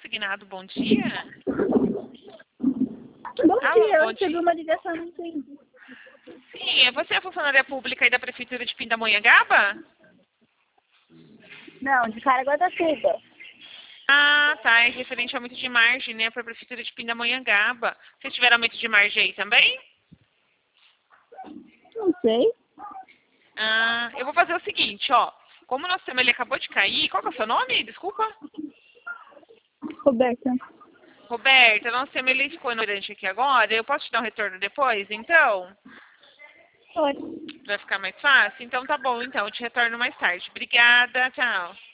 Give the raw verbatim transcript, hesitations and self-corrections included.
consignado, bom dia. Bom Alô, dia, bom eu recebi dia. uma ligação, não entendi. Sim, é você a funcionária pública aí da Prefeitura de Pindamonhangaba? Não, de Caraguatatuba. Ah, tá, é referente ao aumento de margem, né, para a Prefeitura de Pindamonhangaba. Vocês tiveram aumento de margem aí também? Não sei. Ah, eu vou fazer o seguinte, ó. Como o nosso tema ele acabou de cair, qual que é o seu nome? Desculpa. Roberta. Roberta, nosso tema ele ficou ignorante aqui agora. Eu posso te dar um retorno depois, então? Oi. Vai ficar mais fácil? Então tá bom, então. Eu te retorno mais tarde. Obrigada, tchau.